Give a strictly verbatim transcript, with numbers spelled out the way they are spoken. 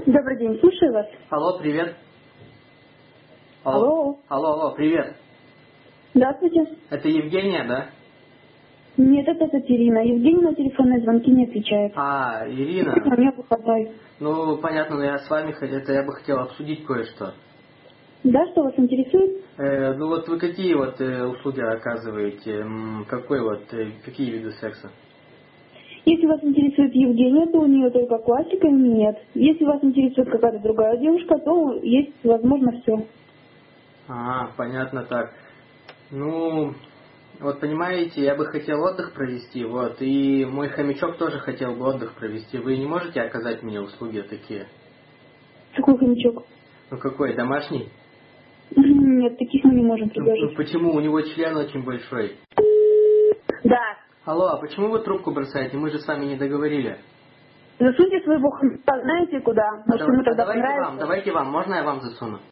Добрый день, слушаю вас. Алло, привет. Алло. Алло, алло, привет. Здравствуйте. Это Евгения, да? Нет, это Катерина. Евгений на телефонные звонки не отвечает. А, Ирина. У меня выходной. Ну, понятно, но я с вами, это я бы хотел обсудить кое-что. Да, что вас интересует? Э, ну вот вы какие вот э, услуги оказываете? М, Какой вот, э, какие виды секса? Если вас интересует Евгения, то у нее только классика и нет. Если вас интересует какая-то другая девушка, то есть, возможно, все. А, понятно так. Ну, вот понимаете, я бы хотел отдых провести, вот, и мой хомячок тоже хотел бы отдых провести. Вы не можете оказать мне услуги такие? Какой хомячок? Ну какой, домашний? Нет, таких мы не можем Ну, ну, предложить. почему? У него член очень большой. Да. Алло, а почему вы трубку бросаете? Мы же с вами не договорили. Засуньте своего хомячка, знаете куда? А, Может, давай- ему а тогда давайте понравится? вам, давайте вам, можно я вам засуну?